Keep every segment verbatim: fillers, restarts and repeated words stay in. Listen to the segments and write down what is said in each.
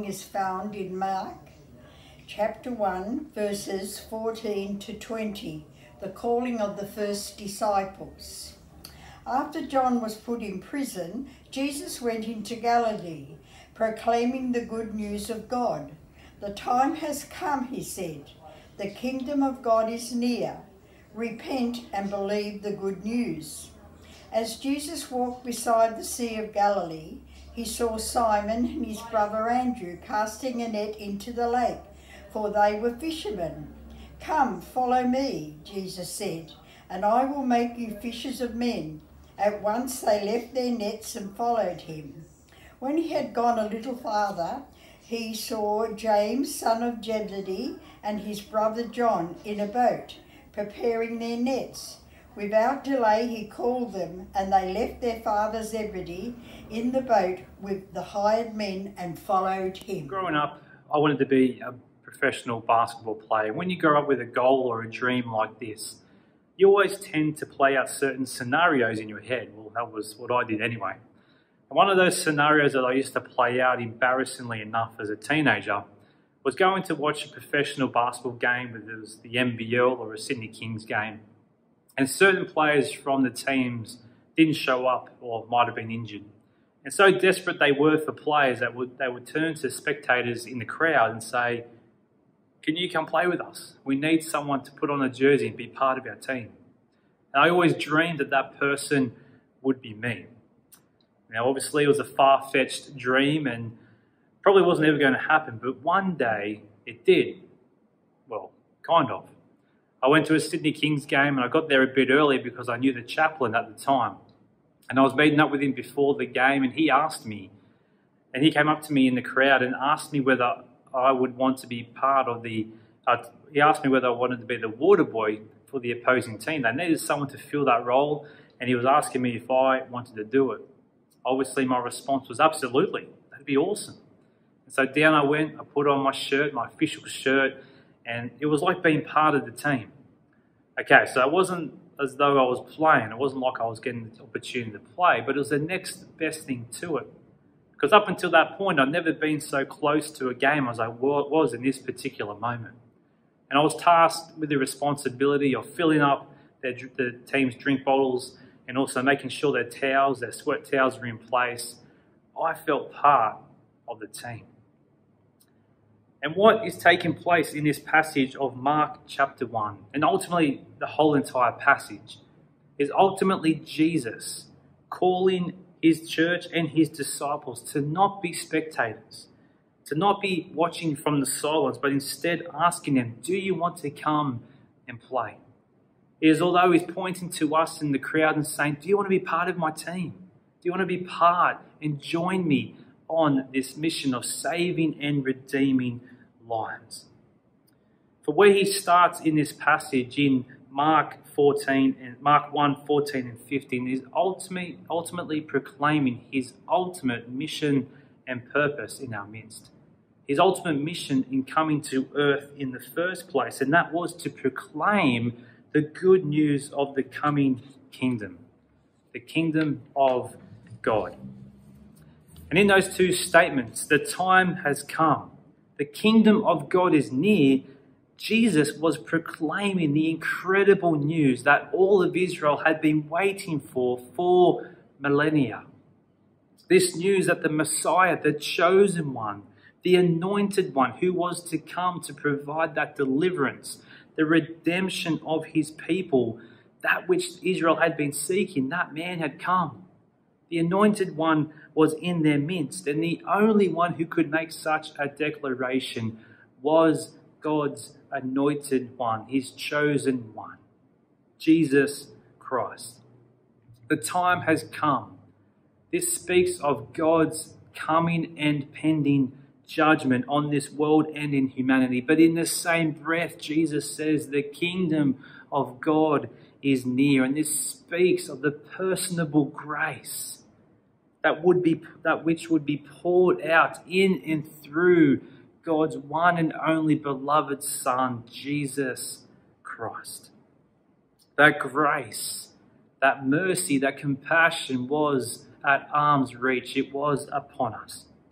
reading is found in Mark chapter one, verses fourteen to twenty, the calling of the first disciples. After John was put in prison, Jesus went into Galilee, proclaiming the good news of God. The time has come, he said. The kingdom of God is near. Repent and believe the good news. As Jesus walked beside the Sea of Galilee, he saw Simon and his brother Andrew casting a net into the lake, for they were fishermen. "Come, follow me," Jesus said, "and I will make you fishers of men." At once they left their nets and followed him. When he had gone a little farther, he saw James, son of Zebedee, and his brother John in a boat, preparing their nets. Without delay he called them, and they left their father Zebedee in the boat with the hired men and followed him. Growing up, I wanted to be a professional basketball player. When you grow up with a goal or a dream like this, you always tend to play out certain scenarios in your head. Well, that was what I did anyway. And one of those scenarios that I used to play out, embarrassingly enough, as a teenager, was going to watch a professional basketball game, whether it was the N B L or a Sydney Kings game. And certain players from the teams didn't show up or might have been injured. And so desperate they were for players that would they would turn to spectators in the crowd and say, "Can you come play with us? We need someone to put on a jersey and be part of our team." And I always dreamed that that person would be me. Now, obviously, it was a far-fetched dream and probably wasn't ever going to happen, but one day it did. Well, kind of. I went to a Sydney Kings game and I got there a bit early because I knew the chaplain at the time. And I was meeting up with him before the game and he asked me, and he came up to me in the crowd and asked me whether I would want to be part of the, uh, he asked me whether I wanted to be the water boy for the opposing team. They needed someone to fill that role and he was asking me if I wanted to do it. Obviously my response was absolutely, that'd be awesome. And so down I went, I put on my shirt, my official shirt, and it was like being part of the team. Okay, so it wasn't as though I was playing. It wasn't like I was getting the opportunity to play, but it was the next best thing to it. Because up until that point, I'd never been so close to a game as I was in this particular moment. And I was tasked with the responsibility of filling up their, the team's drink bottles and also making sure their towels, their sweat towels were in place. I felt part of the team. And what is taking place in this passage of Mark chapter one, and ultimately the whole entire passage, is ultimately Jesus calling his church and his disciples to not be spectators, to not be watching from the silence, but instead asking them, do you want to come and play? It is although he's pointing to us in the crowd and saying, do you want to be part of my team? Do you want to be part and join me on this mission of saving and redeeming lives? For where he starts in this passage in Mark fourteen and Mark one, fourteen and fifteen is ultimately, ultimately proclaiming his ultimate mission and purpose in our midst. His ultimate mission in coming to earth in the first place, and that was to proclaim the good news of the coming kingdom, the kingdom of God. And in those two statements, the time has come, the kingdom of God is near, Jesus was proclaiming the incredible news that all of Israel had been waiting for for millennia. This news that the Messiah, the chosen one, the anointed one who was to come to provide that deliverance, the redemption of his people, that which Israel had been seeking, that man had come. The anointed one was in their midst, and the only one who could make such a declaration was God's anointed one, his chosen one, Jesus Christ. The time has come. This speaks of God's coming and pending judgment on this world and in humanity. But in the same breath, Jesus says the kingdom of God is near. And this speaks of the personable grace that would be that which would be poured out in and through God's one and only beloved Son, Jesus Christ. That grace, that mercy, that compassion was at arm's reach. It was upon us.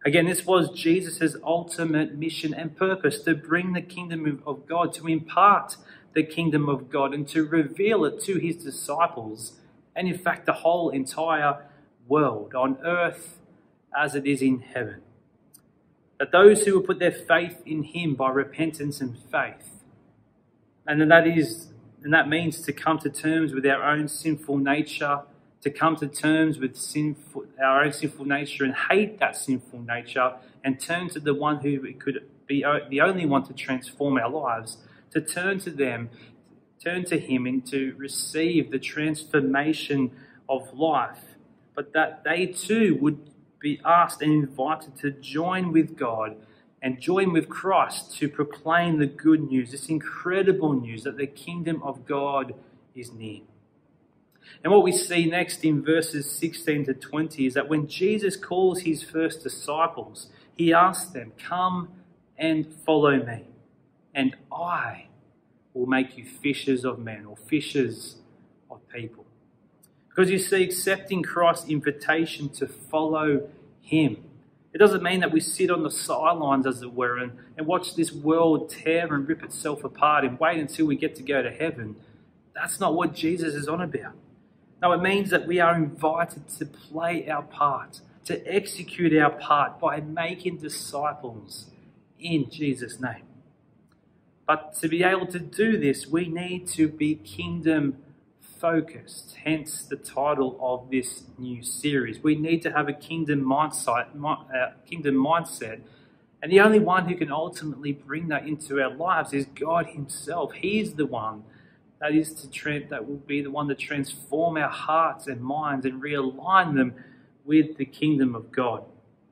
Again, this was Jesus' ultimate mission and purpose, to bring the kingdom of God, to impart the kingdom of God and to reveal it to his disciples and in fact the whole entire world on earth as it is in heaven. That those who will put their faith in him by repentance and faith, and then that is, and that means to come to terms with our own sinful nature, to come to terms with sinful, our own sinful nature and hate that sinful nature and turn to the one who could be the only one to transform our lives, to turn to them, turn to him and to receive the transformation of life, but that they too would be asked and invited to join with God and join with Christ to proclaim the good news, this incredible news that the kingdom of God is near. And what we see next in verses sixteen to twenty is that when Jesus calls his first disciples, he asks them, "Come and follow me, and I will make you fishers of men," or fishers of people. Because you see, accepting Christ's invitation to follow him, it doesn't mean that we sit on the sidelines, as it were, and, and watch this world tear and rip itself apart and wait until we get to go to heaven. That's not what Jesus is on about. No, it means that we are invited to play our part, to execute our part by making disciples in Jesus' name. But to be able to do this, we need to be kingdom focused, hence the title of this new series. We need to have a kingdom mindset, uh, kingdom mindset, and the only one who can ultimately bring that into our lives is God himself. He's the one that is to tra- that will be the one to transform our hearts and minds and realign them with the kingdom of God.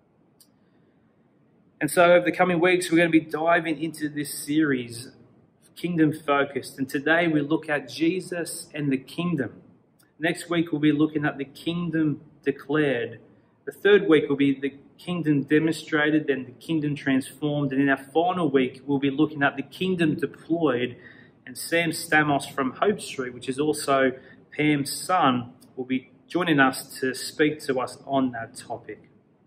And so over the coming weeks, we're going to be diving into this series, Kingdom Focused. And today we look at Jesus and the kingdom. Next week, we'll be looking at the kingdom declared. The third week will be the kingdom demonstrated, then the kingdom transformed. And in our final week, we'll be looking at the kingdom deployed. And Sam Stamos from Hope Street, which is also Pam's son, will be joining us to speak to us on that topic.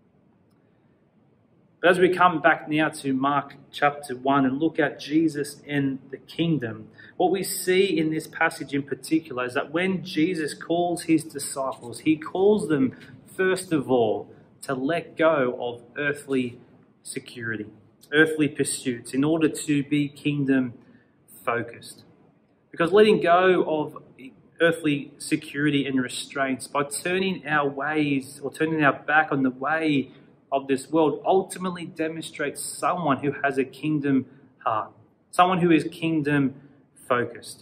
But as we come back now to Mark chapter one and look at Jesus and the kingdom, what we see in this passage in particular is that when Jesus calls his disciples, he calls them first of all to let go of earthly security, earthly pursuits, in order to be kingdom focused. Because letting go of earthly security and restraints by turning our ways or turning our back on the way of this world ultimately demonstrates someone who has a kingdom heart, someone who is kingdom focused.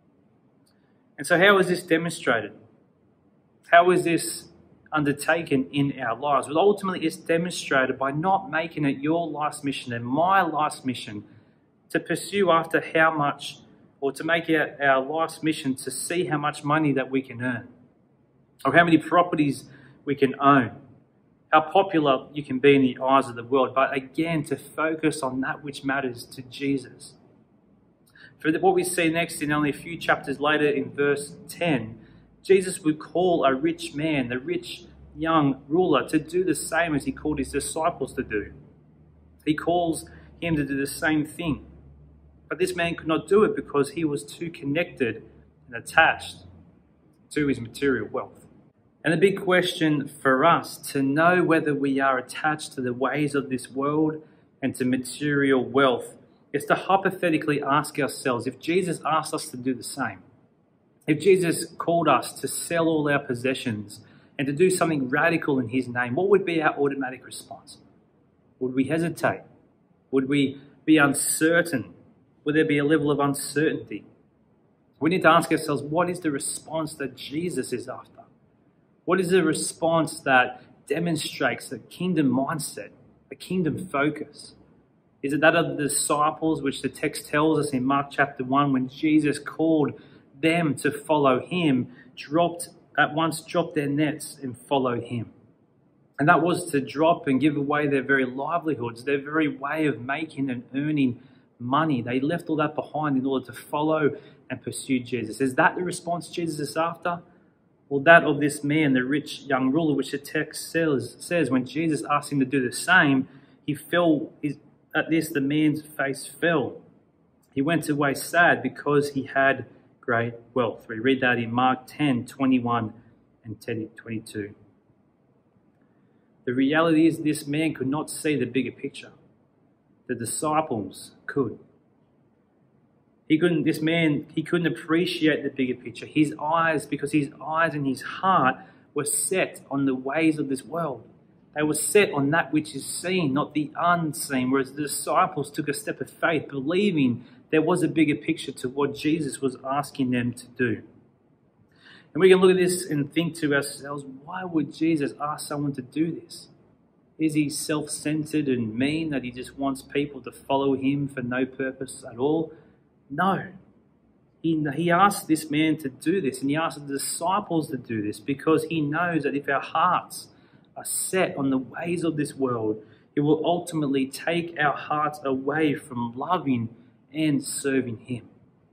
And so how is this demonstrated? How is this undertaken in our lives? Well, ultimately it's demonstrated by not making it your life's mission and my life's mission to pursue after how much, or to make it our life's mission to see how much money that we can earn, or how many properties we can own, how popular you can be in the eyes of the world, but again, to focus on that which matters to Jesus. For what we see next in only a few chapters later in verse ten, Jesus would call a rich man, the rich young ruler, to do the same as he called his disciples to do. He calls him to do the same thing. But this man could not do it because he was too connected and attached to his material wealth. And the big question for us to know whether we are attached to the ways of this world and to material wealth is to hypothetically ask ourselves, if Jesus asked us to do the same, if Jesus called us to sell all our possessions and to do something radical in his name, what would be our automatic response? Would we hesitate? Would we be uncertain? Would there be a level of uncertainty? We need to ask ourselves, what is the response that Jesus is after? What is the response that demonstrates a kingdom mindset, a kingdom focus? Is it that of the disciples, which the text tells us in Mark chapter one, when Jesus called them to follow him, dropped at once dropped their nets and followed him? And that was to drop and give away their very livelihoods, their very way of making and earning money. They left all that behind in order to follow and pursue Jesus. Is that the response Jesus is after? Well, that of this man, the rich young ruler, which the text says, says when Jesus asked him to do the same, he fell, his, at this the man's face fell. He went away sad because he had great wealth. We read that in Mark ten, twenty-one and twenty-two. The reality is this man could not see the bigger picture. The disciples could. He couldn't, this man, he couldn't appreciate the bigger picture. His eyes, because his eyes and his heart were set on the ways of this world. They were set on that which is seen, not the unseen, whereas the disciples took a step of faith, believing there was a bigger picture to what Jesus was asking them to do. And we can look at this and think to ourselves, why would Jesus ask someone to do this? Is he self-centered and mean that he just wants people to follow him for no purpose at all? No. He, he asked this man to do this, and he asked the disciples to do this because he knows that if our hearts are set on the ways of this world, it will ultimately take our hearts away from loving and serving him.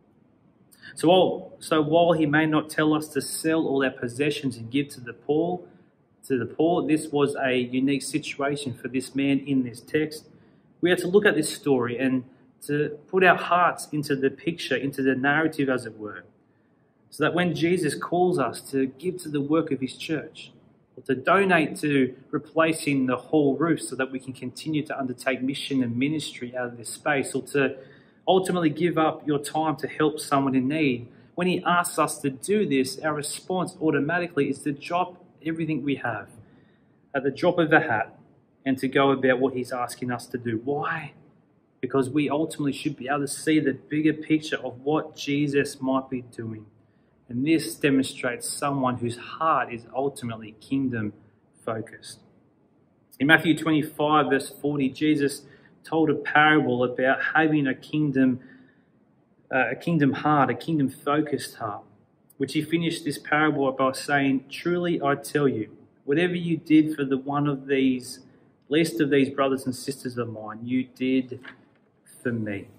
So while, so while he may not tell us to sell all our possessions and give to the poor, to the poor, this was a unique situation for this man in this text. We have to look at this story and to put our hearts into the picture, into the narrative, as it were, so that when Jesus calls us to give to the work of his church, or to donate to replacing the hall roof so that we can continue to undertake mission and ministry out of this space, or to ultimately give up your time to help someone in need, when he asks us to do this, our response automatically is to drop everything we have at the drop of a hat and to go about what he's asking us to do. Why? Because we ultimately should be able to see the bigger picture of what Jesus might be doing. And this demonstrates someone whose heart is ultimately kingdom focused. In Matthew twenty-five, verse forty, Jesus told a parable about having a kingdom, uh, a kingdom heart, a kingdom focused heart, which he finished this parable by saying, "Truly I tell you, whatever you did for the one of these, least of these brothers and sisters of mine, you did for me."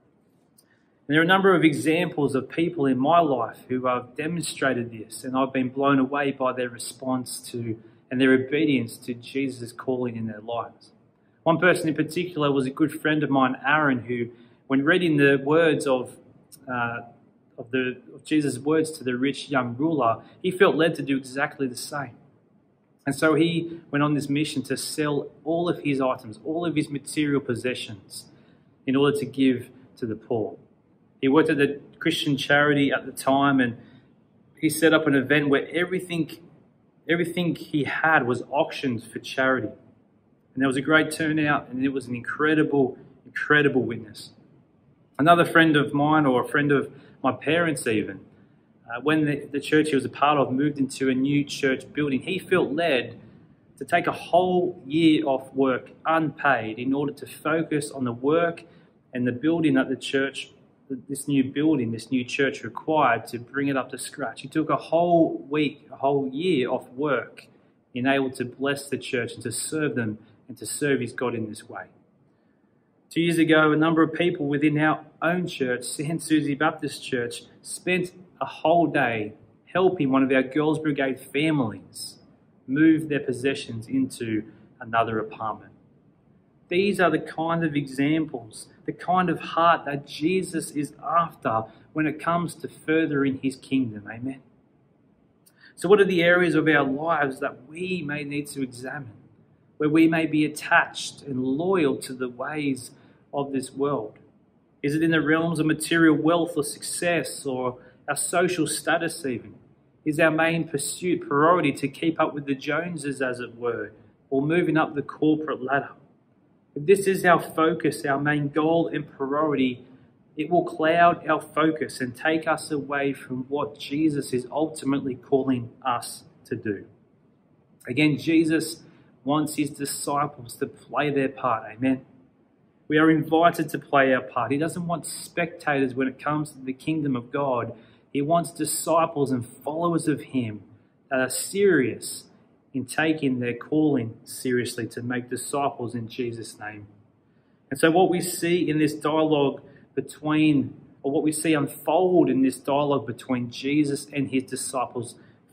And there are a number of examples of people in my life who have demonstrated this, and I've been blown away by their response to and their obedience to Jesus' calling in their lives. One person in particular was a good friend of mine, Aaron, who, when reading the words of uh, of, the, of Jesus' words to the rich young ruler, he felt led to do exactly the same. And so he went on this mission to sell all of his items, all of his material possessions, in order to give to the poor. He worked at a Christian charity at the time, and he set up an event where everything, everything he had was auctioned for charity. And there was a great turnout, and it was an incredible, incredible witness. Another friend of mine, or a friend of my parents even, uh, when the, the church he was a part of moved into a new church building, he felt led to take a whole year off work unpaid in order to focus on the work and the building that the church, this new building, this new church required to bring it up to scratch. He took a whole week, a whole year off work in able to bless the church and to serve them and to serve his God in this way. Two years ago, a number of people within our own church, Saint Susie Baptist Church, spent a whole day helping one of our Girls Brigade families move their possessions into another apartment. These are the kind of examples, the kind of heart that Jesus is after when it comes to furthering his kingdom. Amen. So what are the areas of our lives that we may need to examine, where we may be attached and loyal to the ways of this world? Is it in the realms of material wealth or success, or our social status even? Is our main pursuit, priority, to keep up with the Joneses, as it were, or moving up the corporate ladder? If this is our focus, our main goal and priority, it will cloud our focus and take us away from what Jesus is ultimately calling us to do. Again, Jesus wants his disciples to play their part. Amen. We are invited to play our part. He doesn't want spectators when it comes to the kingdom of God. He wants disciples and followers of him that are serious in taking their calling seriously to make disciples in Jesus' name. And so what we see in this dialogue between, or what we see unfold in this dialogue between Jesus and his disciples,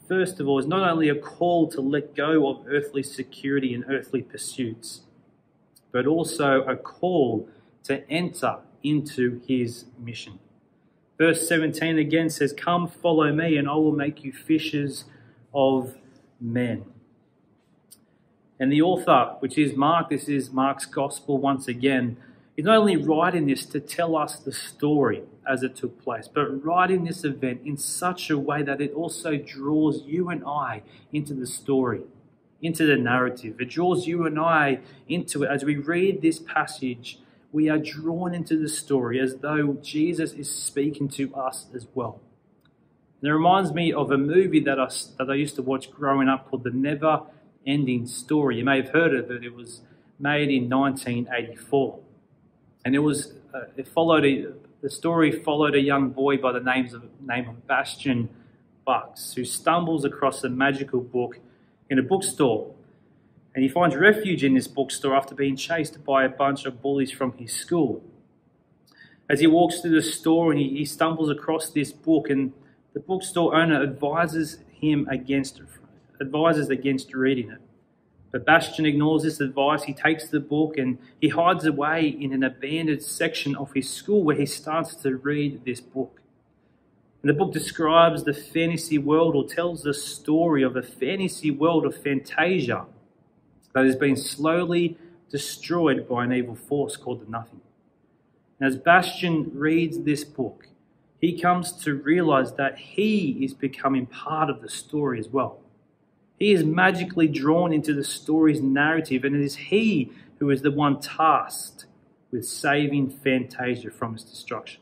first of all, is not only a call to let go of earthly security and earthly pursuits, but also a call to enter into his mission. Verse seventeen again says, "Come, follow me, and I will make you fishers of men." And the author, which is Mark, this is Mark's gospel once again, is not only writing this to tell us the story as it took place, but writing this event in such a way that it also draws you and I into the story, into the narrative. It draws you and I into it. As we read this passage, we are drawn into the story as though Jesus is speaking to us as well. And it reminds me of a movie that I, that I used to watch growing up called The Never Ending Story. You may have heard of it. It was made in nineteen eighty-four. And it was uh, it followed a, the story followed a young boy by the names of, name of Bastian Bux, who stumbles across a magical book in a bookstore. And he finds refuge in this bookstore after being chased by a bunch of bullies from his school. As he walks through the store and he, he stumbles across this book, and the bookstore owner advises him against advises against reading it. But Bastian ignores this advice. He takes the book and he hides away in an abandoned section of his school where he starts to read this book. And the book describes the fantasy world, or tells the story of a fantasy world of Fantasia that has been slowly destroyed by an evil force called the Nothing. And as Bastian reads this book, he comes to realize that he is becoming part of the story as well. He is magically drawn into the story's narrative, and it is he who is the one tasked with saving Fantasia from its destruction.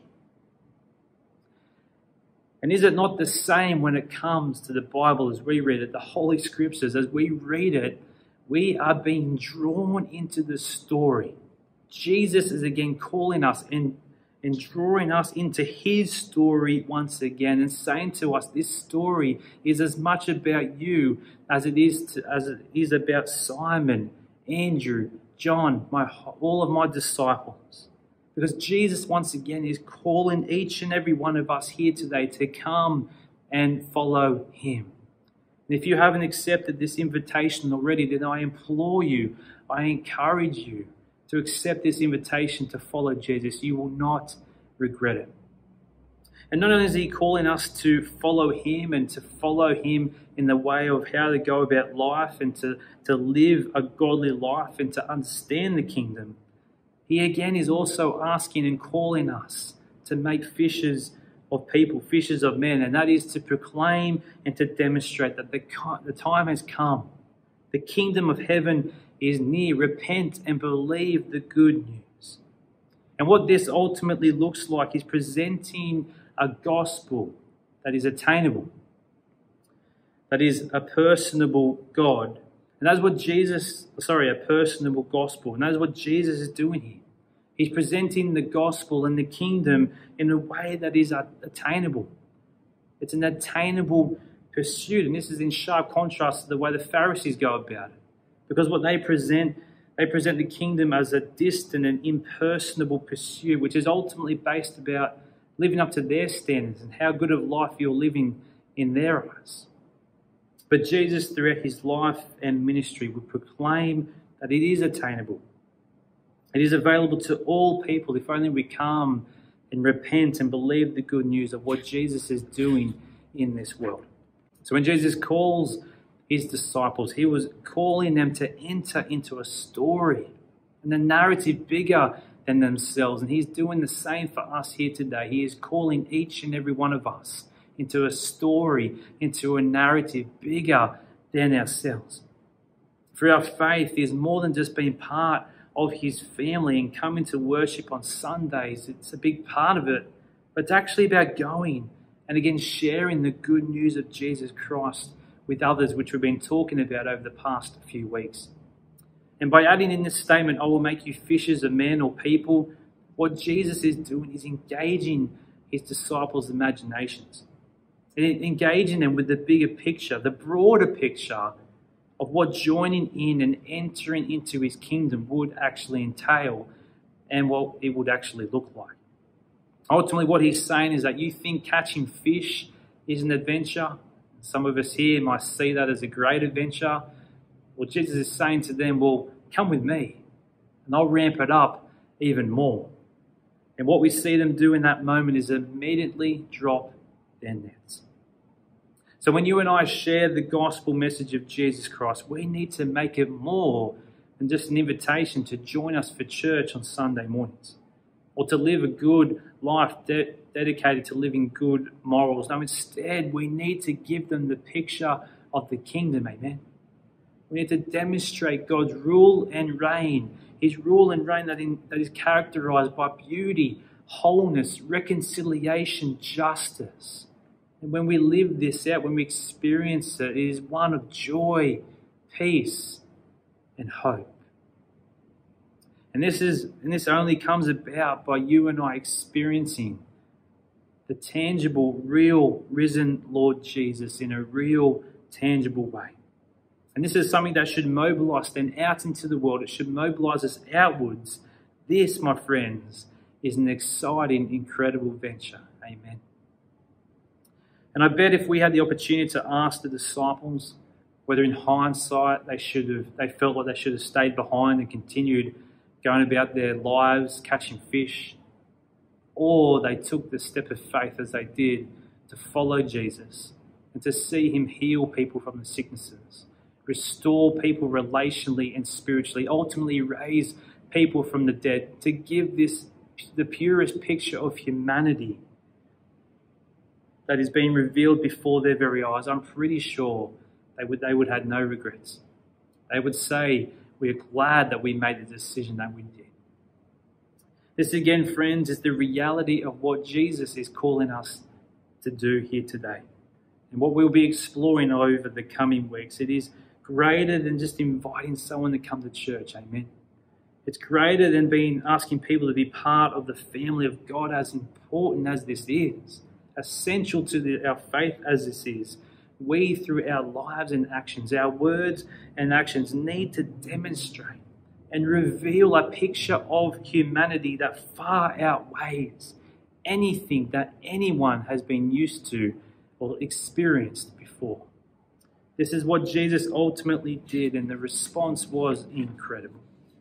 And is it not the same when it comes to the Bible as we read it, the Holy Scriptures? As we read it, we are being drawn into the story. Jesus is again calling us and, and drawing us into his story once again, and saying to us, this story is as much about you as it is to, as it is about Simon, Andrew, John, my all of my disciples. Because Jesus once again is calling each and every one of us here today to come and follow him. And if you haven't accepted this invitation already, then I implore you, I encourage you to accept this invitation to follow Jesus. You will not regret it. And not only is he calling us to follow him and to follow him in the way of how to go about life and to, to live a godly life and to understand the kingdom, he again is also asking and calling us to make fishers of people, fishers of men, and that is to proclaim and to demonstrate that the, the time has come. The kingdom of heaven is near. Repent and believe the good news. And what this ultimately looks like is presenting a gospel that is attainable, that is a personable God. And that's what Jesus, sorry, a personable gospel. And that's what Jesus is doing here. He's presenting the gospel and the kingdom in a way that is attainable. It's an attainable pursuit. And this is in sharp contrast to the way the Pharisees go about it. Because what they present, they present the kingdom as a distant and impersonable pursuit, which is ultimately based about living up to their standards and how good of life you're living in their eyes. But Jesus, throughout his life and ministry, would proclaim that it is attainable. It is available to all people if only we come and repent and believe the good news of what Jesus is doing in this world. So when Jesus calls his disciples, he was calling them to enter into a story and a narrative bigger than themselves. And he's doing the same for us here today. He is calling each and every one of us into a story, into a narrative bigger than ourselves. For our faith is more than just being part of his family and coming to worship on Sundays. It's a big part of it, but it's actually about going and again sharing the good news of Jesus Christ with others, which we've been talking about over the past few weeks. And by adding in this statement, I will make you fishers of men or people, what Jesus is doing is engaging his disciples' imaginations, and engaging them with the bigger picture, the broader picture of what joining in and entering into his kingdom would actually entail and what it would actually look like. Ultimately, what he's saying is that you think catching fish is an adventure, Some of us here might see that as a great adventure. Well, Jesus is saying to them, well, come with me and I'll ramp it up even more. And what we see them do in that moment is immediately drop their nets. So when you and I share the gospel message of Jesus Christ, we need to make it more than just an invitation to join us for church on Sunday mornings or to live a good life de- dedicated to living good morals. No, instead, we need to give them the picture of the kingdom, amen? We need to demonstrate God's rule and reign, his rule and reign that, in, that is characterized by beauty, wholeness, reconciliation, justice. And when we live this out, when we experience it, it is one of joy, peace, and hope. And this is and this only comes about by you and I experiencing the tangible, real, risen Lord Jesus in a real, tangible way. And this is something that should mobilize then out into the world. It should mobilize us outwards. This, my friends, is an exciting, incredible venture. Amen. And I bet if we had the opportunity to ask the disciples whether in hindsight they should have, they felt like they should have stayed behind and continued going about their lives, catching fish, or they took the step of faith as they did to follow Jesus and to see him heal people from the sicknesses, restore people relationally and spiritually, ultimately raise people from the dead, to give this the purest picture of humanity that is being revealed before their very eyes. I'm pretty sure they would they would have no regrets. They would say, we are glad that we made the decision that we did. This again, friends, is the reality of what Jesus is calling us to do here today. And what we'll be exploring over the coming weeks. It is greater than just inviting someone to come to church, amen. It's greater than being asking people to be part of the family of God, as important as this is, essential to the, our faith as this is. We, through our lives and actions, our words and actions, need to demonstrate and reveal a picture of humanity that far outweighs anything that anyone has been used to or experienced before. This is what Jesus ultimately did, and the response was incredible.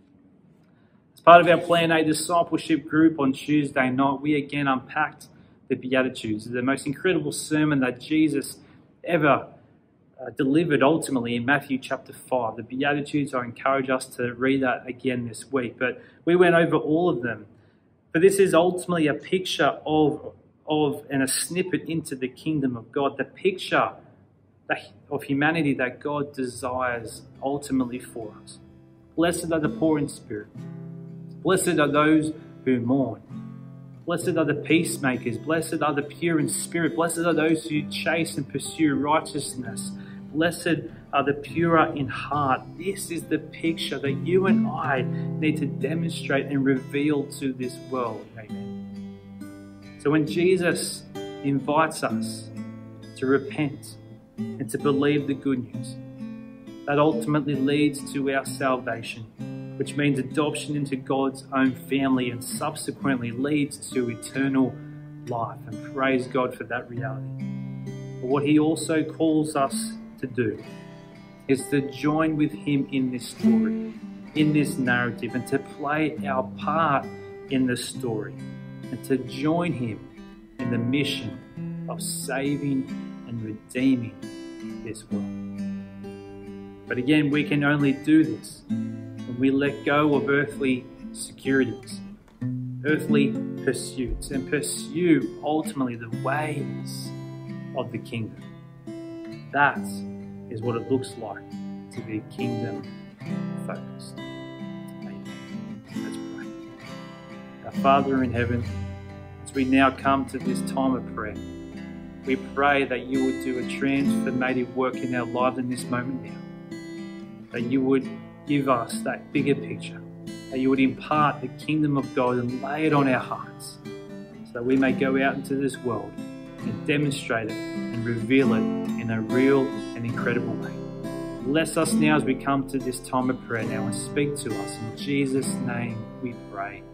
As part of our Plan A discipleship group on Tuesday night, we again unpacked the Beatitudes, the most incredible sermon that Jesus ever uh, delivered ultimately in Matthew chapter five. The Beatitudes, I encourage us to read that again this week. But we went over all of them. But this is ultimately a picture of, of and a snippet into the kingdom of God, the picture of humanity that God desires ultimately for us. Blessed are the poor in spirit. Blessed are those who mourn. Blessed are the peacemakers. Blessed are the pure in spirit. Blessed are those who chase and pursue righteousness. Blessed are the pure in heart. This is the picture that you and I need to demonstrate and reveal to this world. Amen. So when Jesus invites us to repent and to believe the good news, that ultimately leads to our salvation, which means adoption into God's own family and subsequently leads to eternal life. And praise God for that reality. But what he also calls us to do is to join with him in this story, in this narrative, and to play our part in the story, and to join him in the mission of saving and redeeming this world. But again, we can only do this when we let go of earthly securities, earthly pursuits, and pursue ultimately the ways of the kingdom. That is what it looks like to be kingdom focused. Amen. Let's pray. Our Father in heaven, as we now come to this time of prayer, we pray that you would do a transformative work in our lives in this moment now. That you would give us that bigger picture. That you would impart the kingdom of God and lay it on our hearts, so that we may go out into this world and demonstrate it and reveal it in a real and incredible way. Bless us now as we come to this time of prayer now, and speak to us. In Jesus' name we pray.